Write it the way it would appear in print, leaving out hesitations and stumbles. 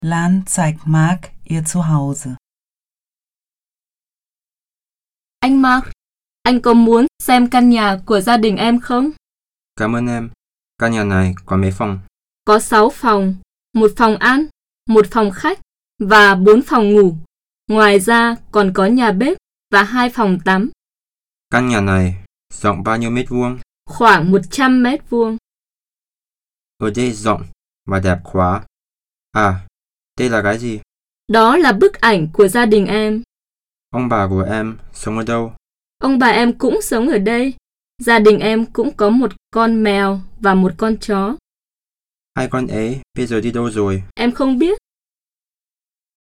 Lan zeigt Mark ihr Zuhause. Anh Mark, anh có muốn xem căn nhà của gia đình em không? Cảm ơn em. Căn nhà này có mấy phòng? Có 6 phòng, một phòng ăn, một phòng khách và 4 phòng ngủ. Ngoài ra còn có nhà bếp và 2 phòng tắm. Căn nhà này rộng bao nhiêu mét vuông? Khoảng 100 mét vuông. Ở đây rộng và đẹp quá. À, đây là cái gì? Đó là bức ảnh của gia đình em. Ông bà của em sống ở đâu? Ông bà em cũng sống ở đây. Gia đình em cũng có một con mèo và một con chó. Hai con ấy bây giờ đi đâu rồi? Em không biết.